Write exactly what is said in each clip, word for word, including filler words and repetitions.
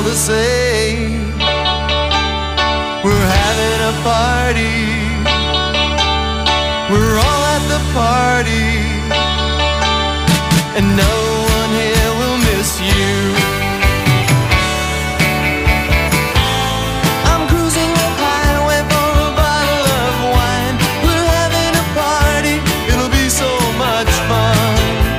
to say. We're having a party, we're all at the party, and no one here will miss you. I'm cruising up highway for a bottle of wine. We're having a party, it'll be so much fun.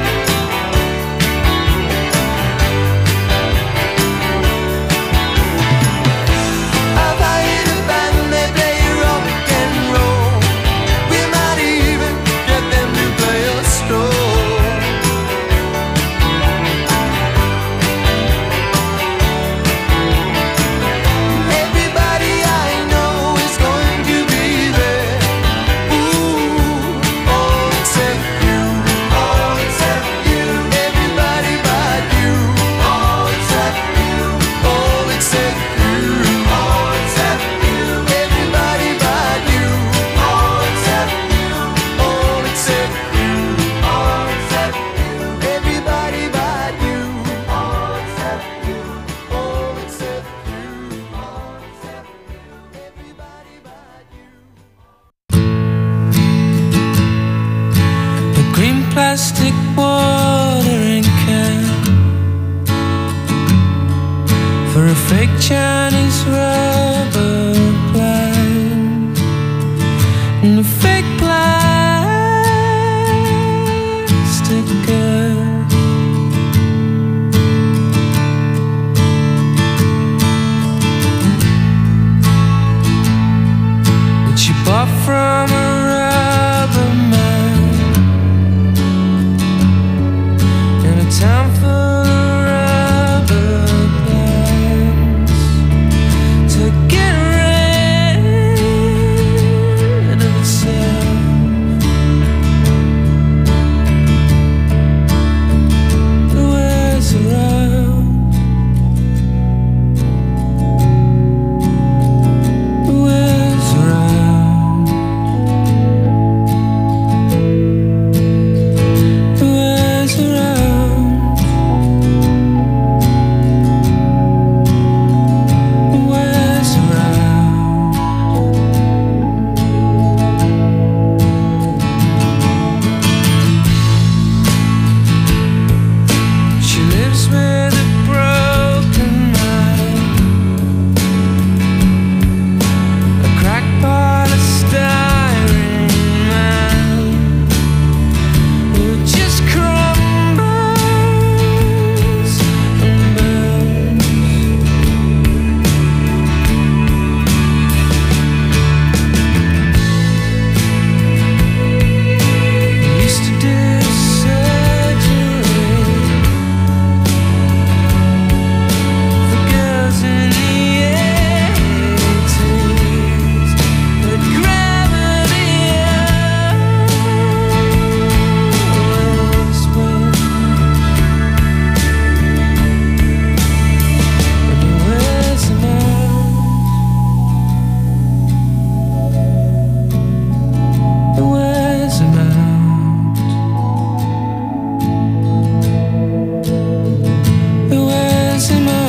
I've hired a band, they play rock and roll. We might even get them to play a stroll. Everybody I know is going to be there. Ooh, all except you, all except you. Everybody but you, all except you, all except you, all except you. Everybody but you, all except you, all except you, all except you. Everybody but you, all except you, all except you, all except you. Everybody but you. The green plastic watering can for a fake Chinese rubber plant and a fake plastic girl. Which you bought from a rubber man in a town full of rubber plants to get rid of itself. It wears around, it wears around, it wears around, it wears around. She lives with a broken mind, a crackpot of styrene man who just crumbles and burns. Used to do surgery for girls in the eighties, but gravity always wins, and it wears them out, it wears them out, it wears them out,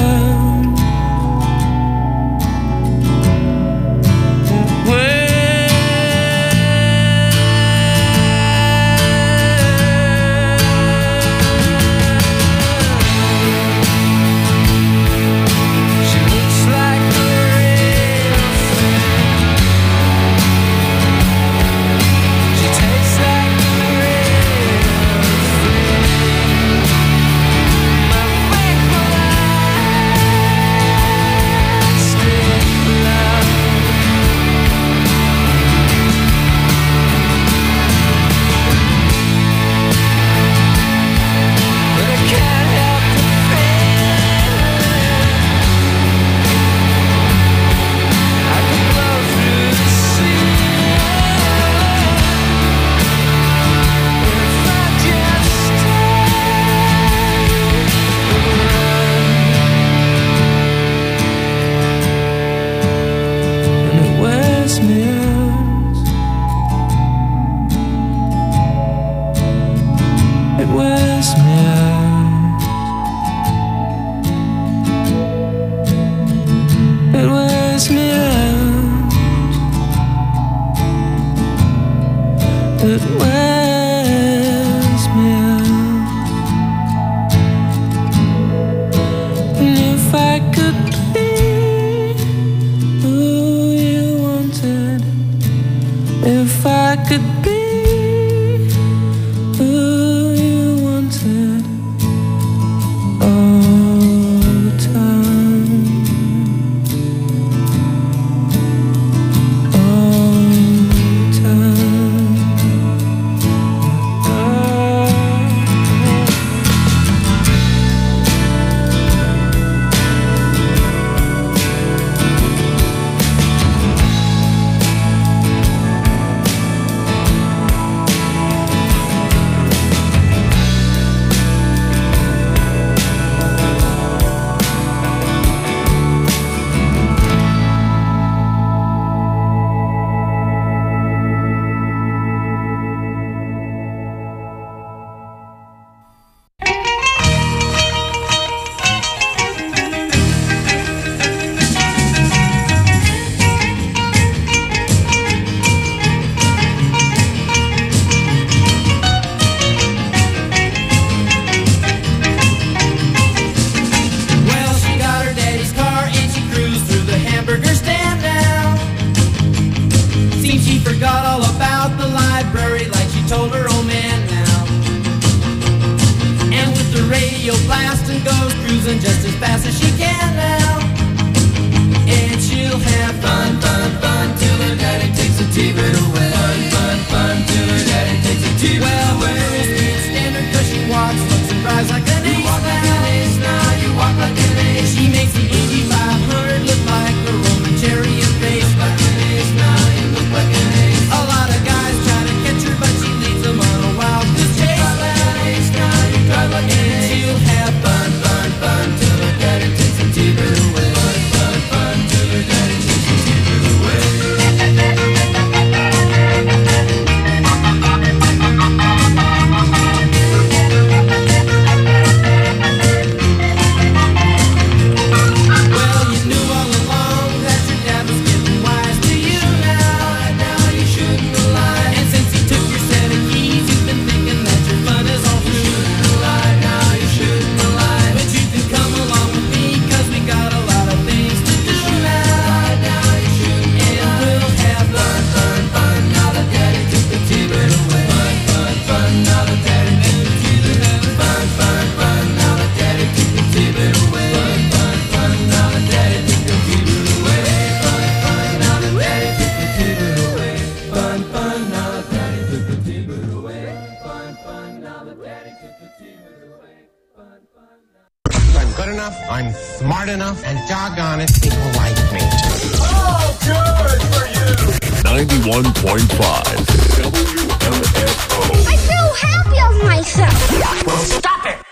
she looks like a real friend. She tastes like a real friend. My fake plastic love. But I can't help the feeling. I could blow through the ceiling if I just stayed around. And it wears me out, it wears me out. good enough, I'm smart enough, and doggone it, people like me. Oh, good for you! ninety-one point five W M F O. I feel happy of myself. Well, stop it!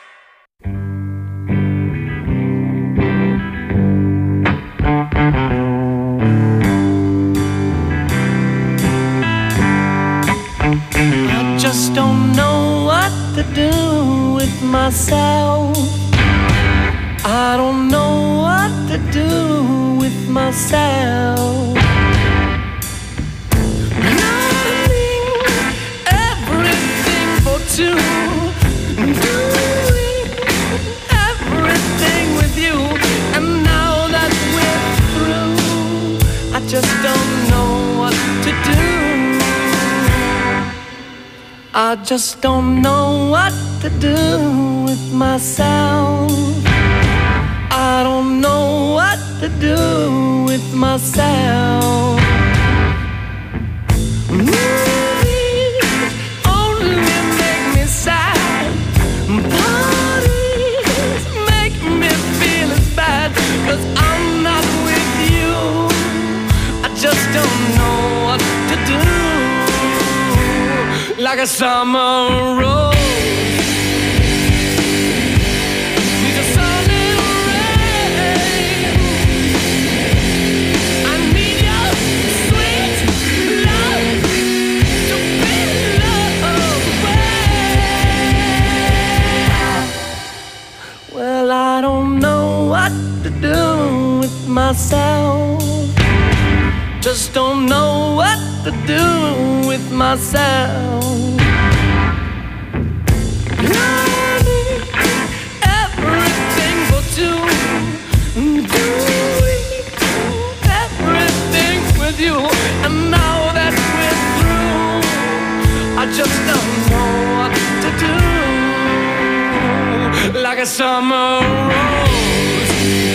I just don't know what to do with myself. I don't know what to do with myself. Loving everything for two, doing everything with you, and now that we're through, I just don't know what to do. I just don't know what to do with myself. I don't know what to do with myself. Movies only make me sad. Parties make me feel as bad, 'cause I'm not with you. I just don't know what to do. Like a summer rose needs a sun and rain. I need your sweet love to be loved away. Well, I don't know what to do with myself. Just don't know what to do with myself. Learning everything for two, doing everything with you, and now that we're through, I just don't know what to do. Like a summer rose,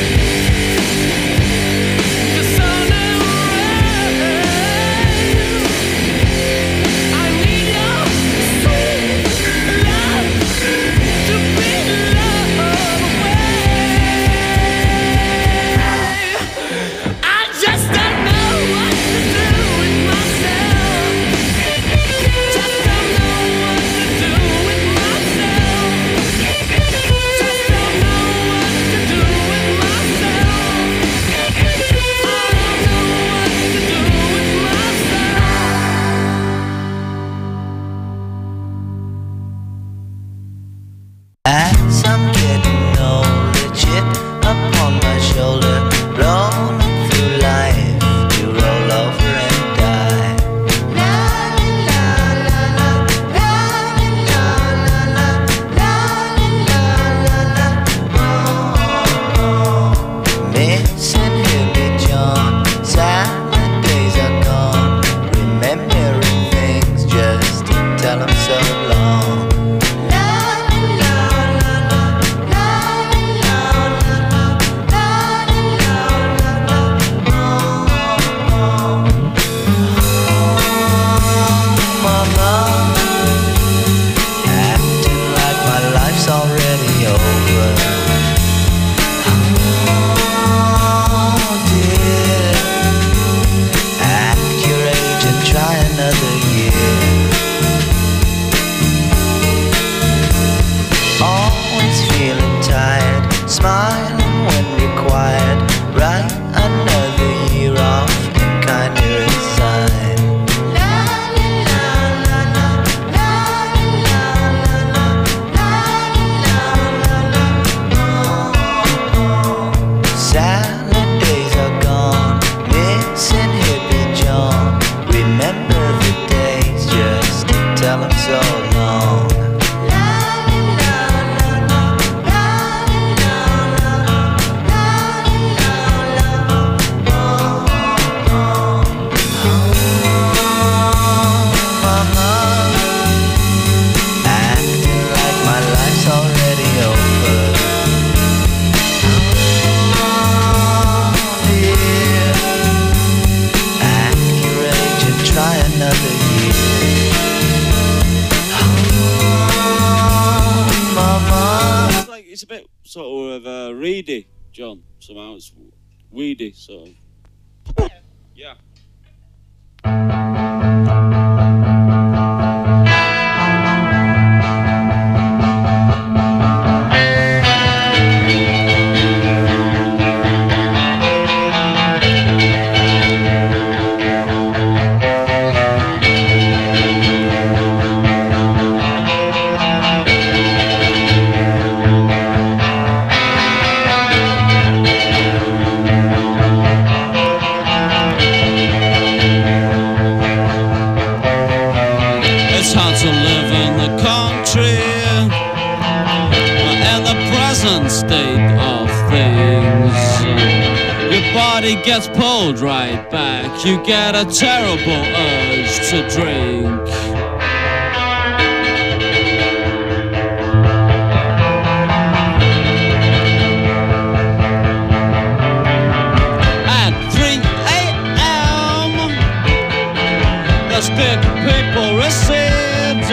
the sun and rain. I need your sweet love to be loved away. I just don't know what to do with myself. Just don't know what to do with myself. Just don't know what to do with myself. I don't know what to do with myself. As I'm getting older, chip upon my shoulder, rolling through life to roll over and die. Missing Hippie John, silent days are gone, remembering things just to tell 'em so long. Mama, acting like my life's already over. Oh dear, act your age and try another year. Always feeling tired, smiling when required. Write another year off and kinda resign. Silent days are gone, missing Hippie John. Remember the days just to tell 'em so long. Mama, acting like my life's already over. Oh dear, act your age and try another year. Oh sort of uh, reedy, John. Somehow it's weedy, sort of. Yeah. Gets pulled right back. You get a terrible urge to drink. At three a m the stick people recede.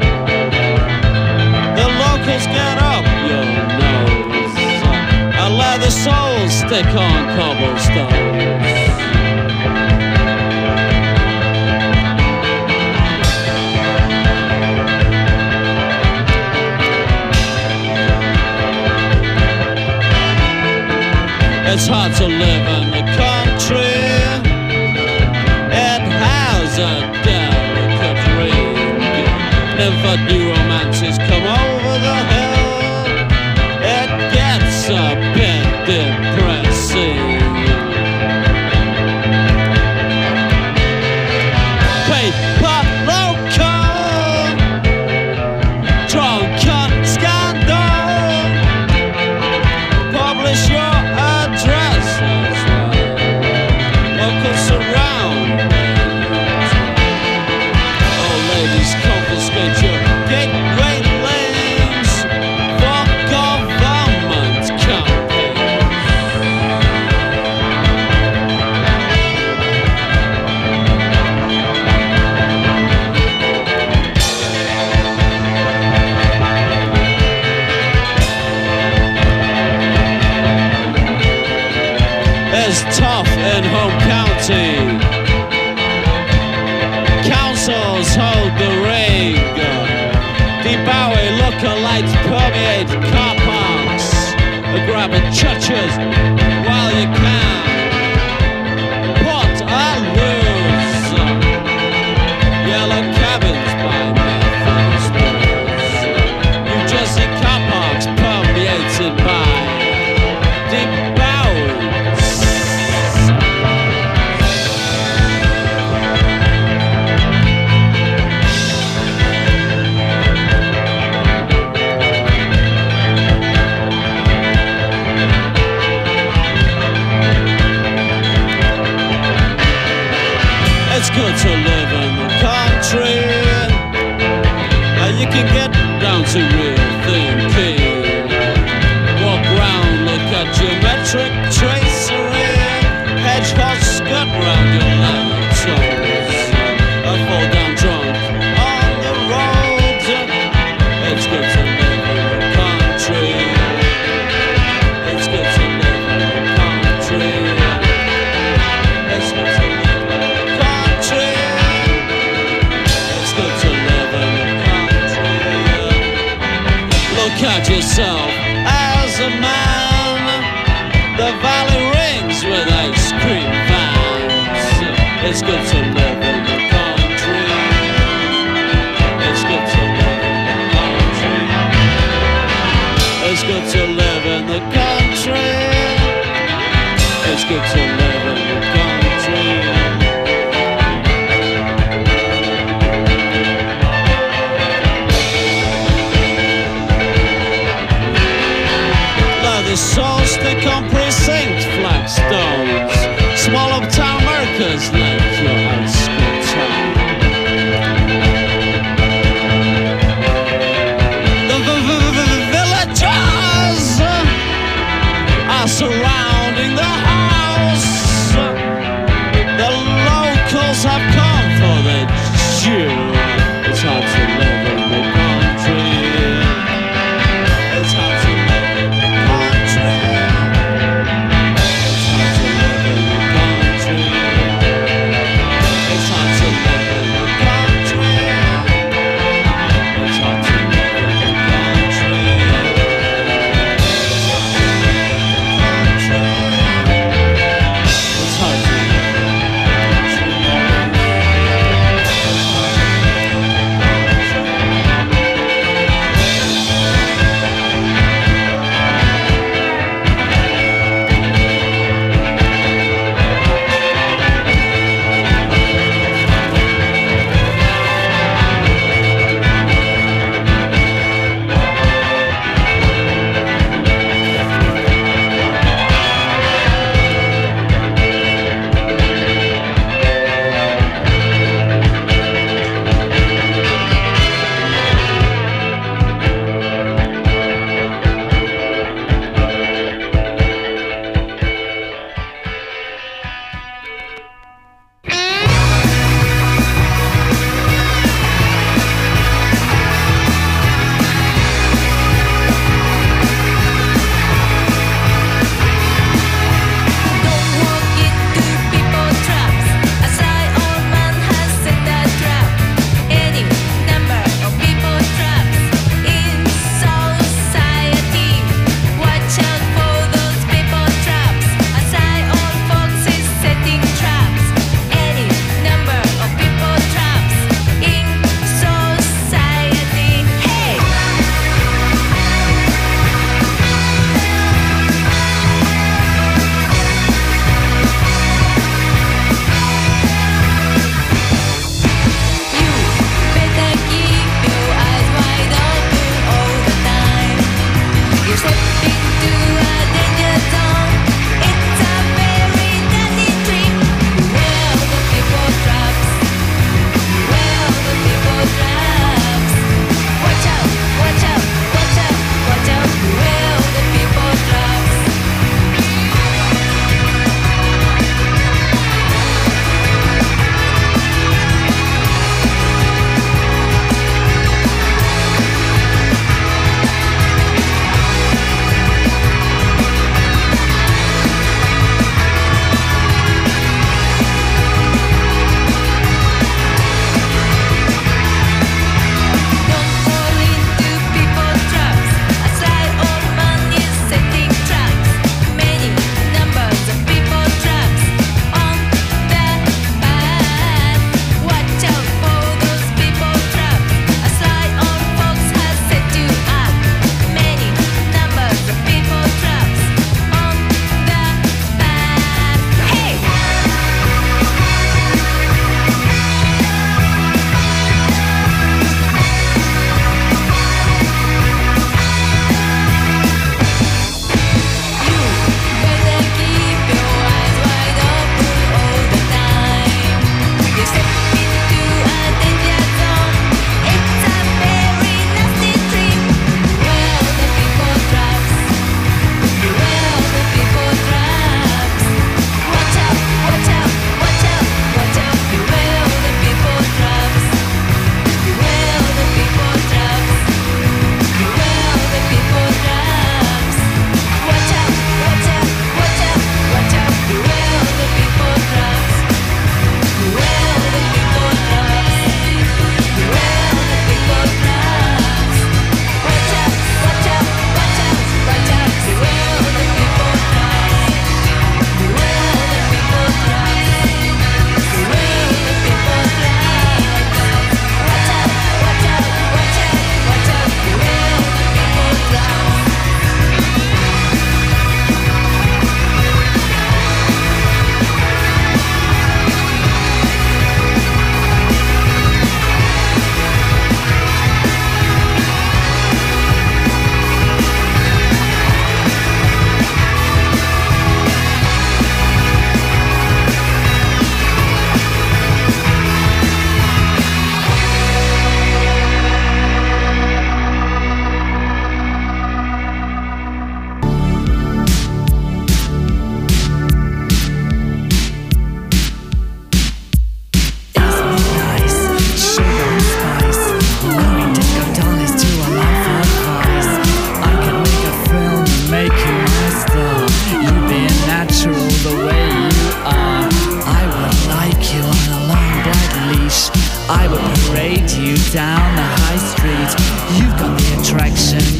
The locals get up your nose and let the souls stick on cobblestone. It's hard to live in the country. It has a delicate ring. Never new romances come over the hill. It gets a bit depressing. Paper local, drunken scandal. Publish your address as well. Local surroundings. Old ladies confiscate your gateway lanes for government campaigns. It's tough in home county. Councils hold the ring. Deep Bowie lookalikes permeate car parks. They're grabbing churches while you can. Put a loose. Yellow cabins by Methodist. New Jersey car parks permeated by Deep Bowie. It's good to live in the country. Now you can get down to real thinking. Walk round, look at geometric tracery. Hedgehogs skirt round your lemon toes. I fall down drunk on the road. It's good to live in the country. It's good to live in the country. It's good to live in the country. It's good to live in the country. Look at yourself as a man. The valley rings with ice cream vans. It's good to live in the country. It's good to live in the country. It's good to live in the country. It's good to live in the country. Leather souls stick on precinct flagstones. Small uptown America's like your house.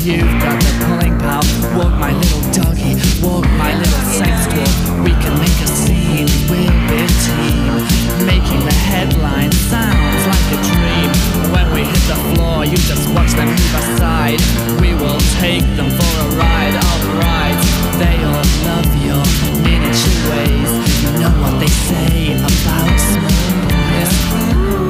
you've got the pulling power. Walk my little doggy, walk my little sex dwarf. We can make a scene, we'll be a team. Making the headline sounds like a dream. When we hit the floor, you just watch them move aside. We will take them for a ride, alright. They all love your miniature ways. You know what they say about small boys.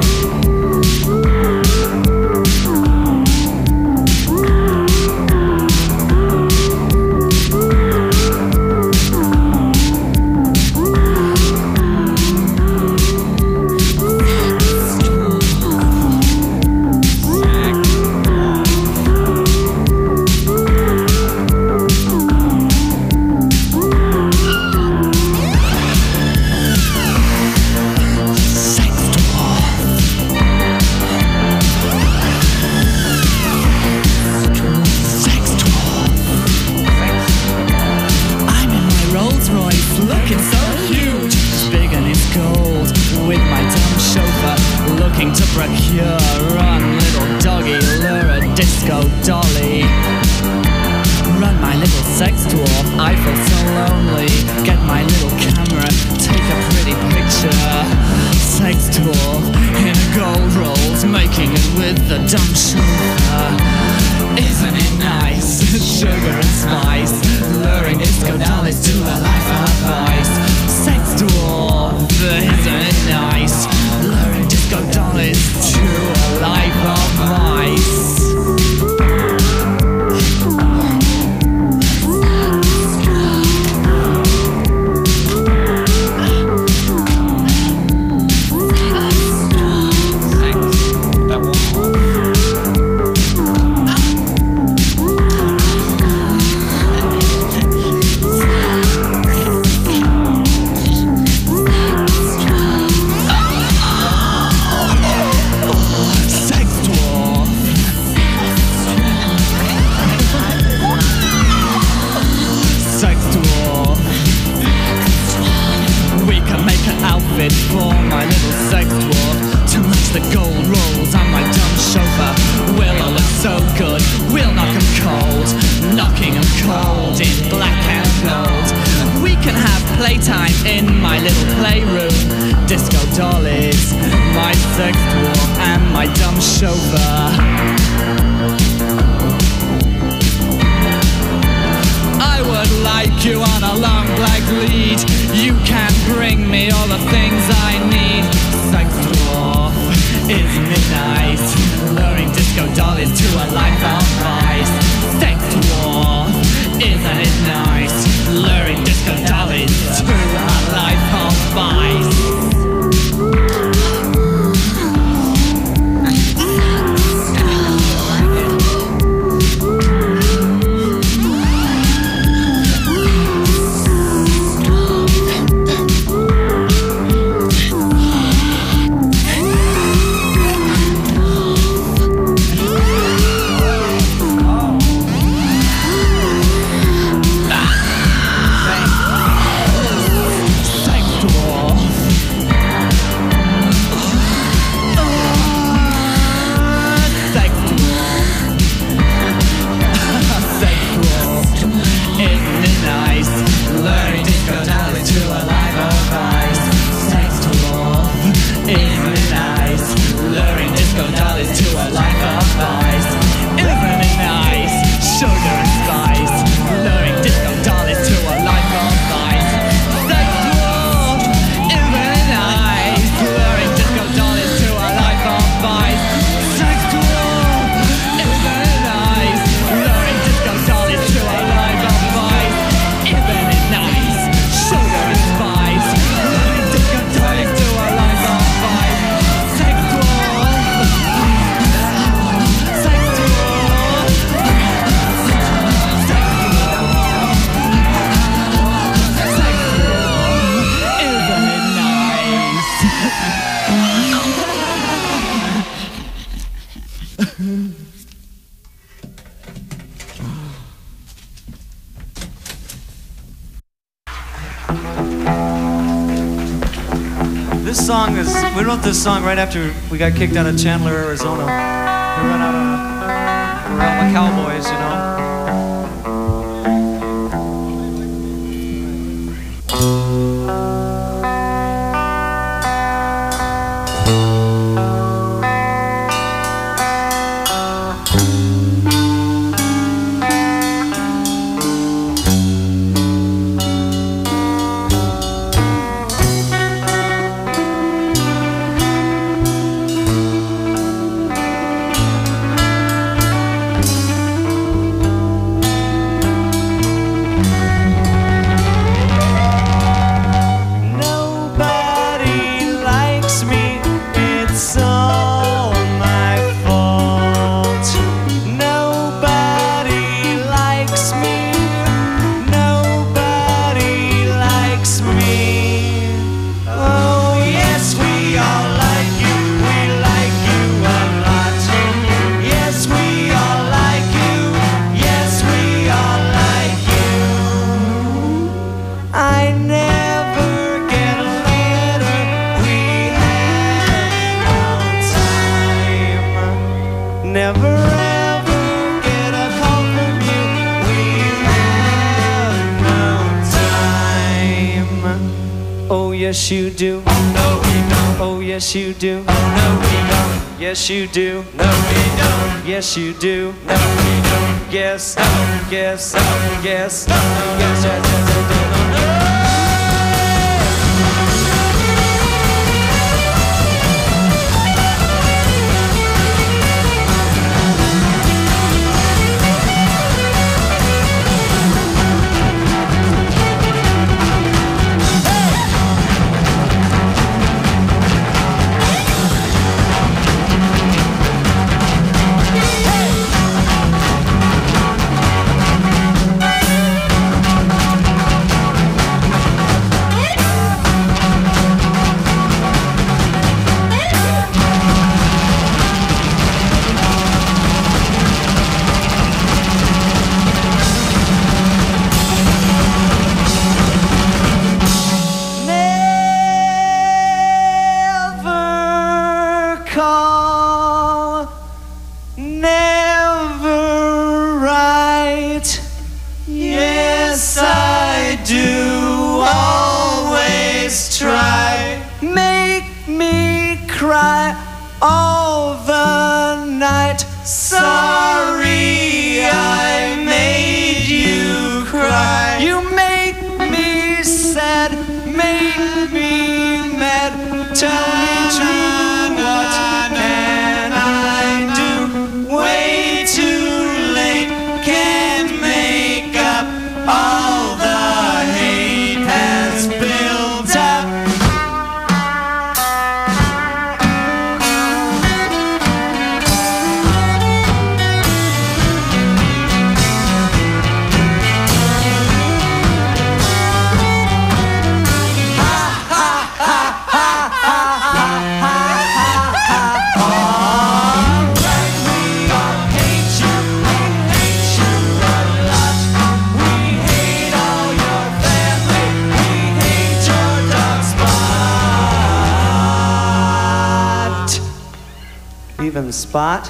This song is, we wrote this song right after we got kicked out of Chandler, Arizona. We ran out of, we were out of cowboys, you know. Yes, you do. No, we don't. Oh, yes, you do. No, we don't. Yes, you do. No, we don't. Yes, you do. No, we don't. Yes, no, yes, no, yes, no, yes, yes, yes, yes, no, no. All the night. Sorry I made you cry. You made me sad, made me mad. Tell me true, what can I do? Way too late, can't make up. All the hate has built up. Even Spot?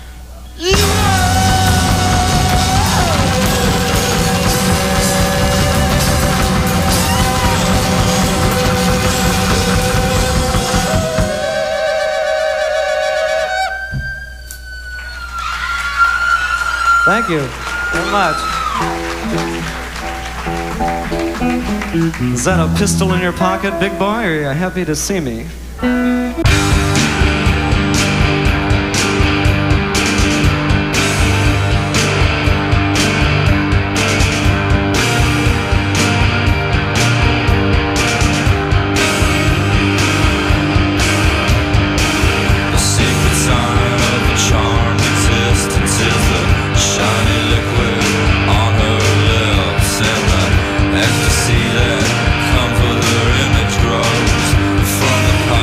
Thank you very much. Is that a pistol in your pocket, big boy, or are you happy to see me? Ecstasy that comfort her image grows from the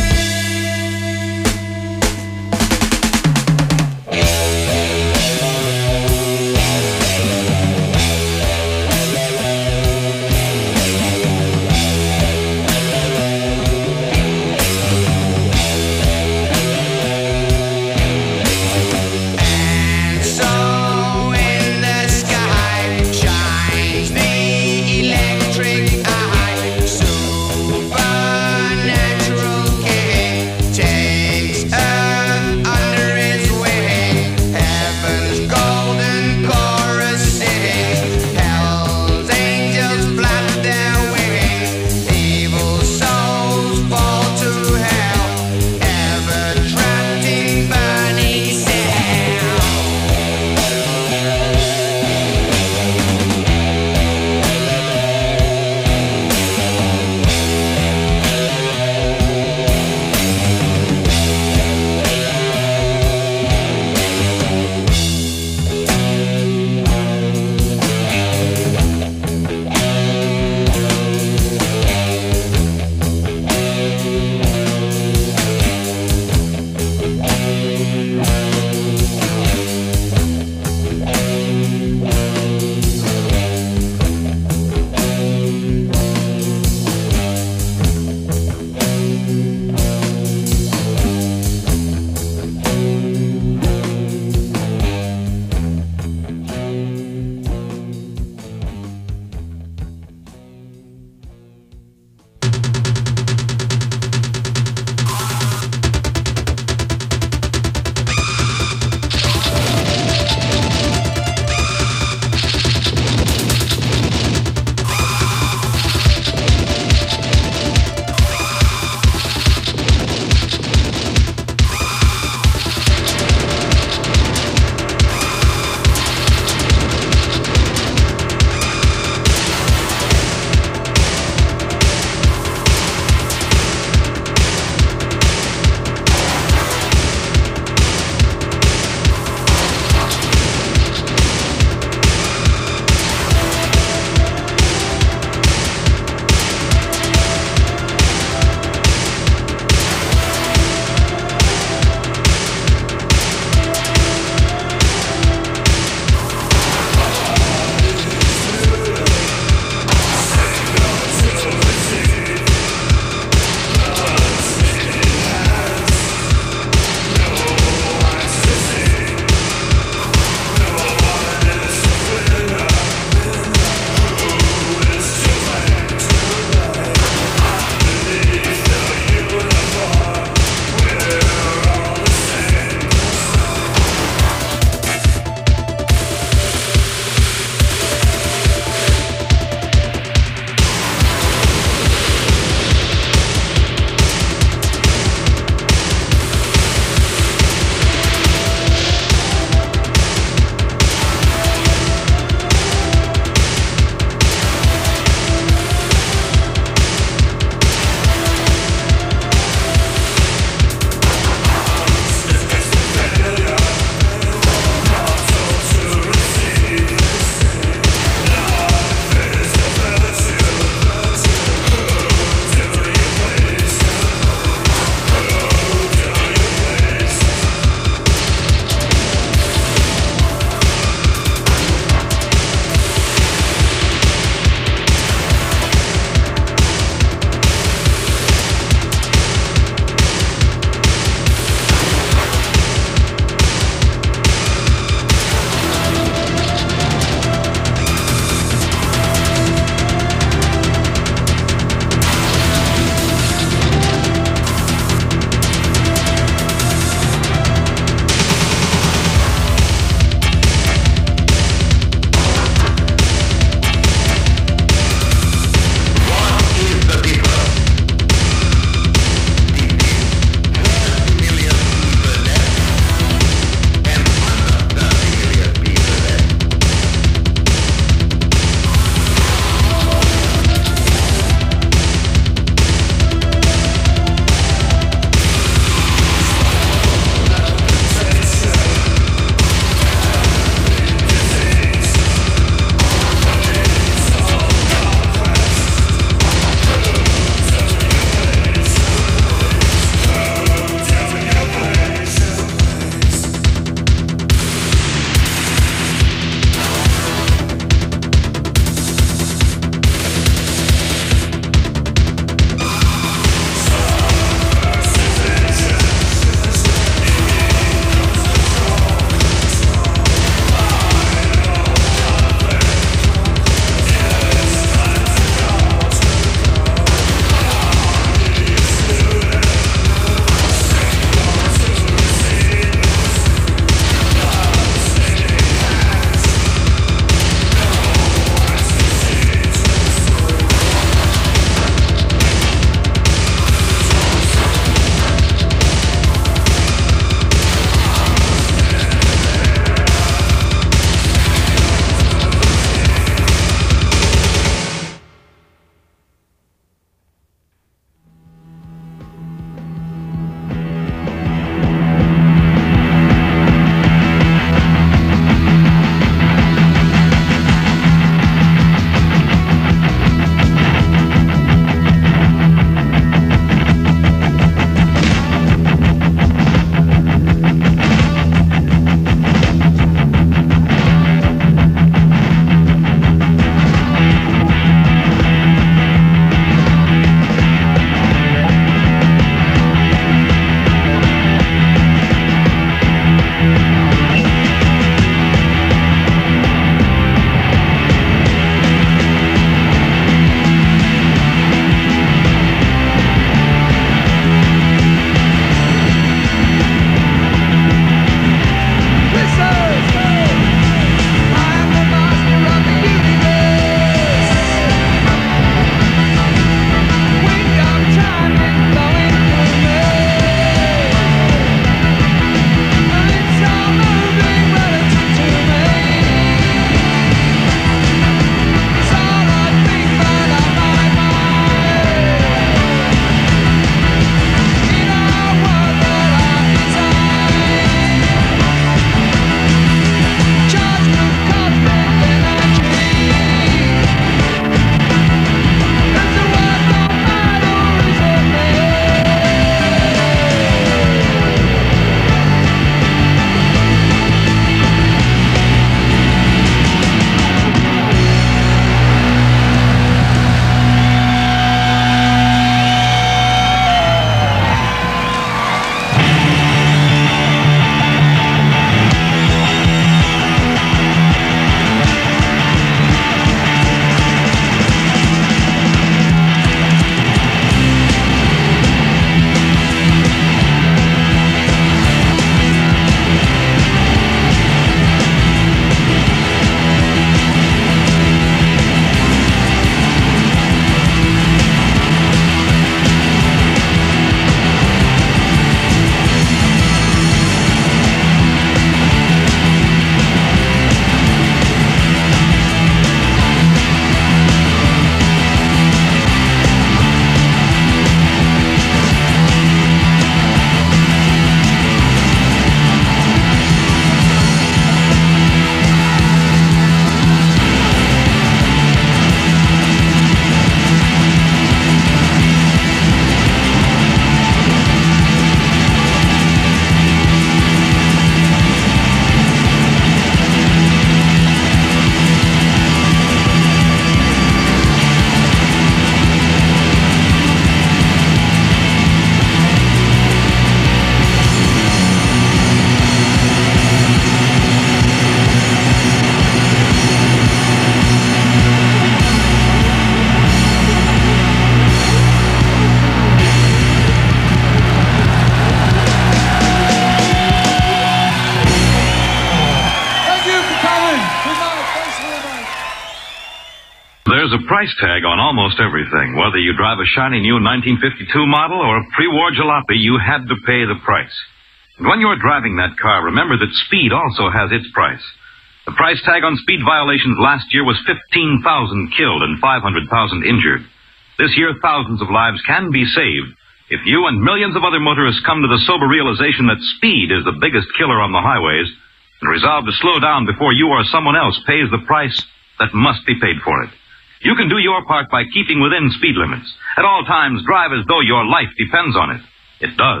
There's a price tag on almost everything. Whether you drive a shiny new nineteen fifty-two model or a pre-war jalopy, you had to pay the price. And when you're driving that car, remember that speed also has its price. The price tag on speed violations last year was fifteen thousand killed and five hundred thousand injured. This year, thousands of lives can be saved if you and millions of other motorists come to the sober realization that speed is the biggest killer on the highways and resolve to slow down before you or someone else pays the price that must be paid for it. You can do your part by keeping within speed limits. At all times, drive as though your life depends on it. It does.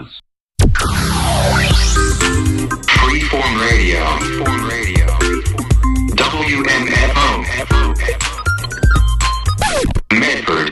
Freeform Radio. Freeform Radio. W M F O. Medford.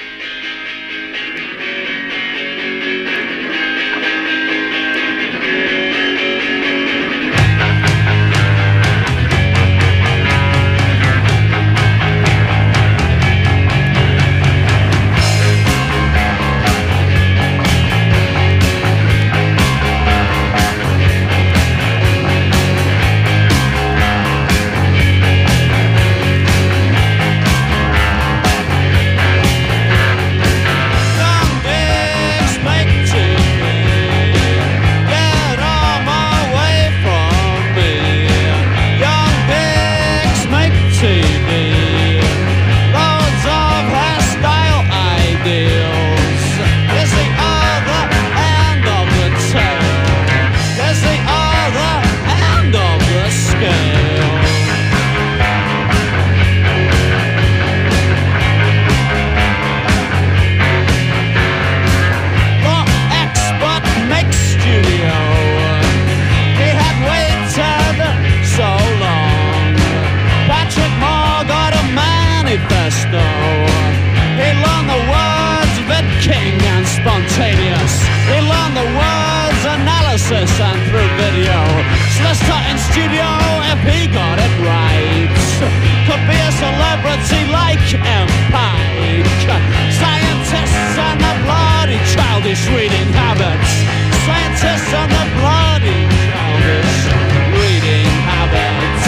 And through video, Slister in studio if he got it right. Could be a celebrity like M. Pike. Scientists and the bloody childish reading habits. Scientists and the bloody childish reading habits.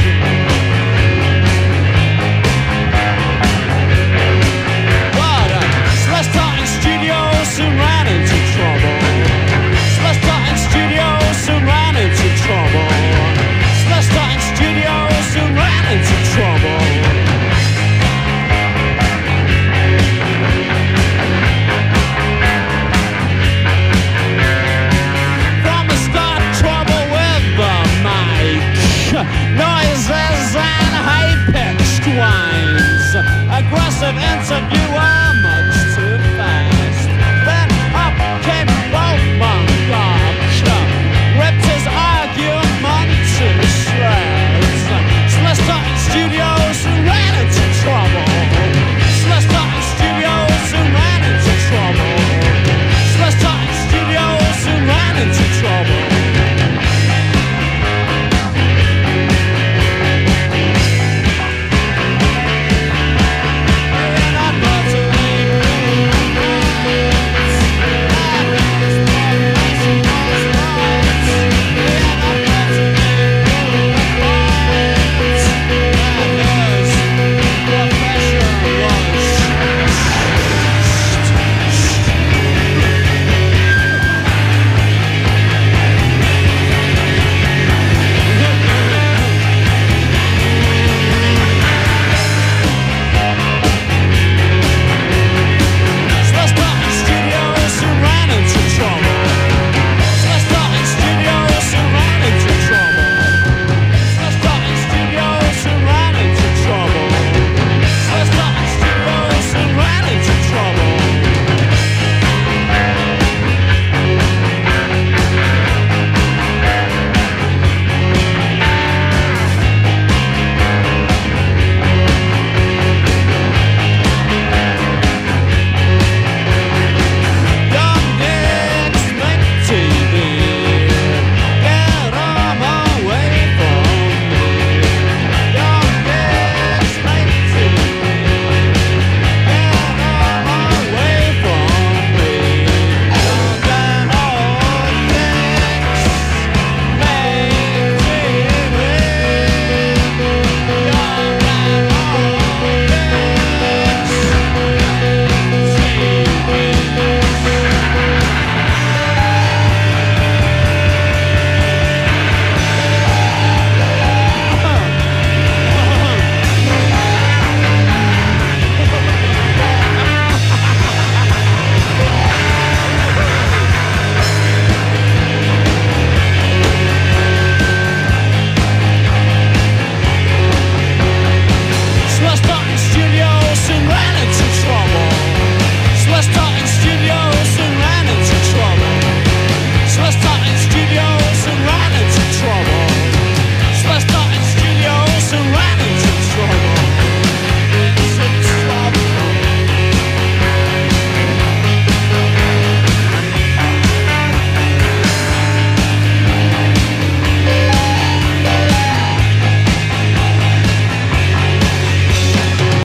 But uh, Slister in studio soon ran into trouble. Soon ran into trouble. Slister in studio soon ran into trouble. From the start, trouble with the mic. Noises and high-pitched whines. Aggressive interviewers.